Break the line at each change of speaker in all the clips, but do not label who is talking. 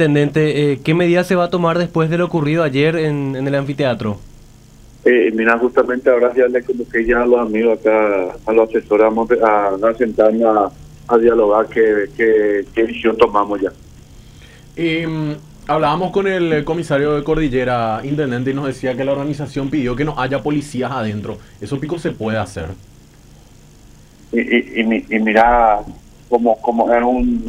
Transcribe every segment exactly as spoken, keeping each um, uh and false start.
intendente, eh, ¿qué medidas se va a tomar después de lo ocurrido ayer en, en el anfiteatro?
Eh, mira, justamente ahora ya le convoqué ya a los amigos acá, a los asesoramos a, a sentarnos a, a dialogar qué, qué, qué decisión tomamos ya.
Y, mm, hablábamos con el comisario de Cordillera, intendente, y nos decía que la organización pidió que no haya policías adentro. ¿Eso pico se puede hacer?
Y, y, y, mi- y mira, como, como era un...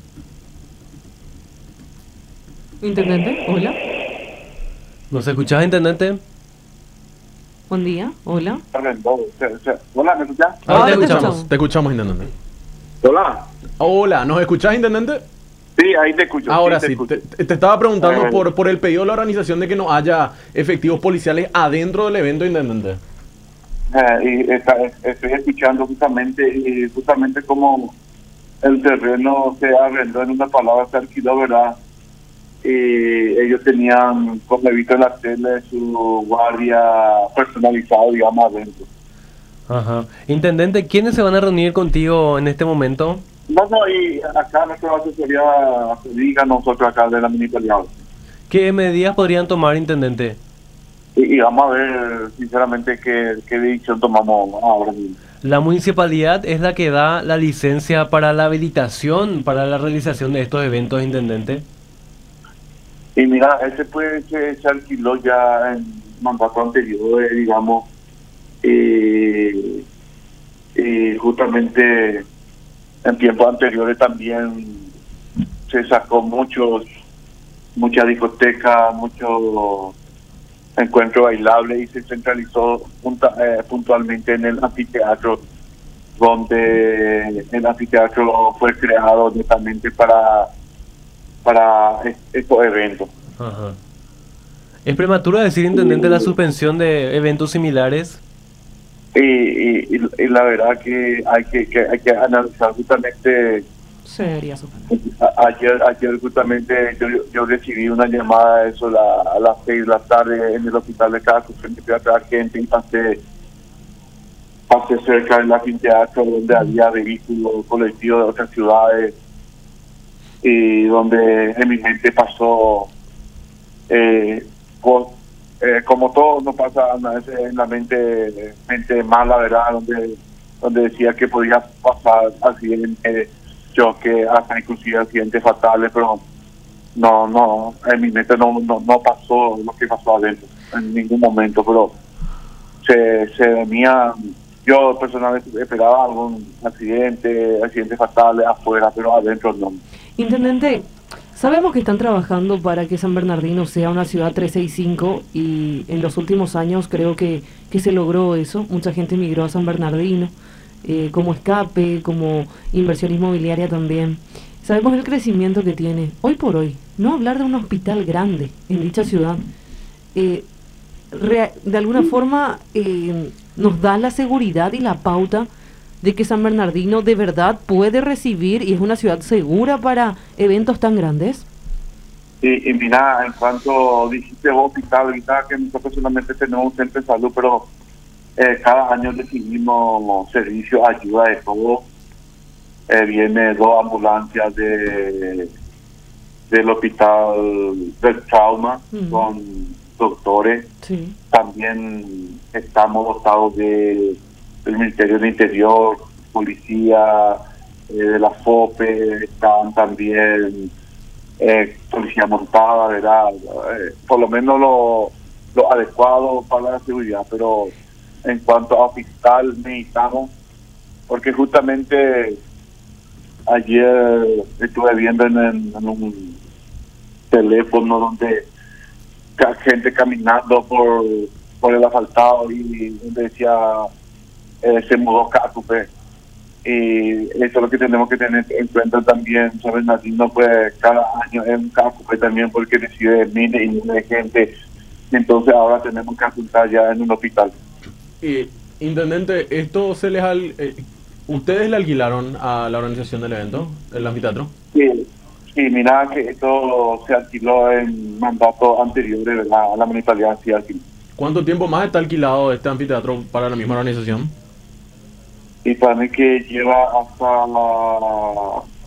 Intendente, hola.
¿Nos escuchás, intendente?
Buen día, hola.
Hola, ¿me escuchás?
Ahora
Ahora
te
te
escuchamos.
escuchamos.
Te escuchamos, intendente.
Hola.
Hola, ¿nos escuchás, intendente?
Sí, ahí te escucho.
Ahora
te
sí,
escucho.
te, te estaba preguntando
Eh,
por, por el pedido de la organización de que no haya efectivos policiales adentro del evento, intendente.
Eh, y está- estoy escuchando justamente, y justamente como el terreno se arrendó, en una palabra, se alquiló, ¿verdad? Y ellos tenían, como he visto en la tele, su guardia personalizado, digamos, adentro.
Ajá. Intendente, ¿quiénes se van a reunir contigo en este momento?
No, no, y acá nuestra asesoría jurídica, nosotros acá de la municipalidad.
¿Qué medidas podrían tomar, intendente?
Y, y vamos a ver, sinceramente, qué, qué decisión tomamos ahora mismo.
La municipalidad es la que da la licencia para la habilitación para la realización de estos eventos, intendente.
Y mira, ese pues se, se alquiló ya en mandato anterior, eh, digamos, y, y justamente en tiempos anteriores también se sacó muchos, muchas discotecas, muchos encuentros bailables y se centralizó punta- eh, puntualmente en el anfiteatro, donde el anfiteatro fue creado netamente para para est- estos eventos.
Ajá. ¿Es prematuro decir, intendente, la suspensión de eventos similares?
Y, y, y- y la verdad que hay que, que hay que analizar justamente.
Sería súper.
a- ayer ayer justamente yo, yo recibí una llamada a eso la, a las seis de la tarde en el hospital de Caco, frente a traer gente, y pasé pasé cerca del anfiteatro donde había vehículos colectivos de otras ciudades y donde en mi mente pasó eh, por- eh, como todo no pasa a veces en la mente mente mala, verdad, donde donde decía que podía pasar accidentes, choque, hasta inclusive accidentes fatales, pero no no en mi mente no no, no pasó lo que pasó adentro en ningún momento, pero se se venía. Yo personalmente esperaba algún accidente, accidentes fatales afuera, pero adentro no.
Intendente, sabemos que están trabajando para que San Bernardino sea una ciudad trescientos sesenta y cinco y en los últimos años creo que, que se logró eso. Mucha gente migró a San Bernardino eh, como escape, como inversión inmobiliaria también. Sabemos el crecimiento que tiene. Hoy por hoy, no hablar de un hospital grande en dicha ciudad, eh, rea- de alguna forma eh, nos da la seguridad y la pauta de que San Bernardino de verdad puede recibir y es una ciudad segura para eventos tan grandes.
Y, y mira, en cuanto dijiste vos, hospital, ahorita que nosotros solamente tenemos un centro de salud, pero eh, cada año recibimos servicios, ayuda de todo. Eh, viene dos ambulancias de del hospital del trauma
Mm.
con doctores.
Sí.
También estamos dotados de del Ministerio del Interior, policía, eh, de la FOPE, están también eh, policía montada, ¿verdad? Eh, por lo menos lo, lo adecuado para la seguridad, pero en cuanto a hospital necesitamos, porque justamente ayer estuve viendo en, en- en un teléfono donde ca- gente caminando por por el asfaltado y donde decía eh, se mudó Cacupé, y eso es lo que tenemos que tener en cuenta también. San Bernardino pues cada año es un Cacupé también porque recibe miles y miles de gente, entonces ahora tenemos que apuntar ya en un hospital.
Y, intendente, esto se les al, eh, ¿ustedes le alquilaron a la organización del evento, el anfiteatro?
Sí, sí, mira que esto se alquiló en mandato anteriores, ¿verdad? A la municipalidad sí alquiló.
¿Cuánto tiempo más está alquilado este anfiteatro para la misma organización?
Y para mí que lleva hasta la-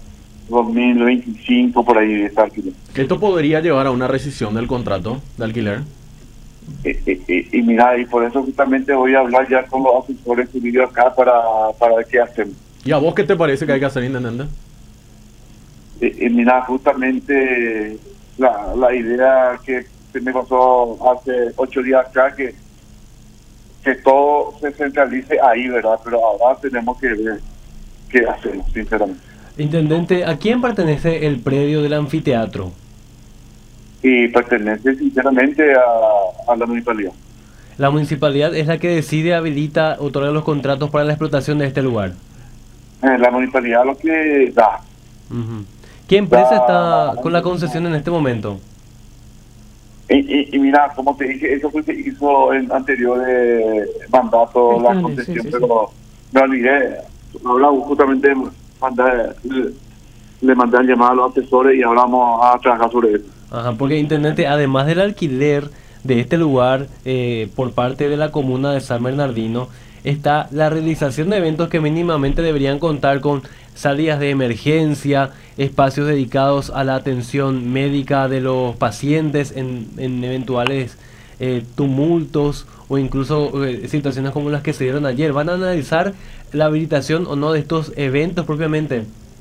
dos mil veinticinco, por ahí está alquiler.
¿Esto podría llevar a una rescisión del contrato de alquiler?
Y, y, y, y mira, y por eso justamente voy a hablar ya con los asesores jurídicos acá para, para ver qué hacemos.
¿Y a vos qué te parece que hay que hacer, intendente?
Y, y mira, justamente la, la idea que se me pasó hace ocho días acá, que, que todo se centralice ahí, ¿verdad? Pero ahora tenemos que ver qué hacemos, sinceramente.
Intendente, ¿a quién pertenece el predio del anfiteatro?
Y pertenece sinceramente a, a la municipalidad.
La municipalidad es la que decide, habilita, otorga los contratos para la explotación de este lugar.
Eh, la municipalidad lo que da.
Uh-huh. ¿Qué empresa
Da-
está con la concesión en este momento?
Y, y, y mira, como te dije, eso fue que hizo en anteriores mandatos la
Gestiones,
concesión,
sí, sí,
pero me olvidé. Ahora justamente mandé, le, le mandé a llamar a los asesores y ahora vamos a trabajar sobre eso.
Ajá, porque intendente, además del alquiler de este lugar eh, por parte de la comuna de San Bernardino, está la realización de eventos que mínimamente deberían contar con salidas de emergencia, espacios dedicados a la atención médica de los pacientes en, en eventuales eh, tumultos o incluso eh, situaciones como las que se dieron ayer. ¿Van a analizar la habilitación o no de estos eventos propiamente?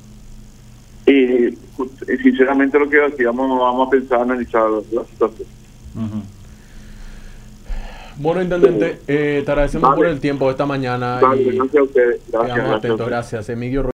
Y sinceramente lo que decíamos, vamos a pensar, analizar la situación.
Uh-huh.
Bueno, intendente, eh, te agradecemos
Vale.
por el tiempo de esta mañana.
Vale,
y
gracias a ustedes. Gracias,
quedamos
gracias.
atentos. Gracias, Emilio.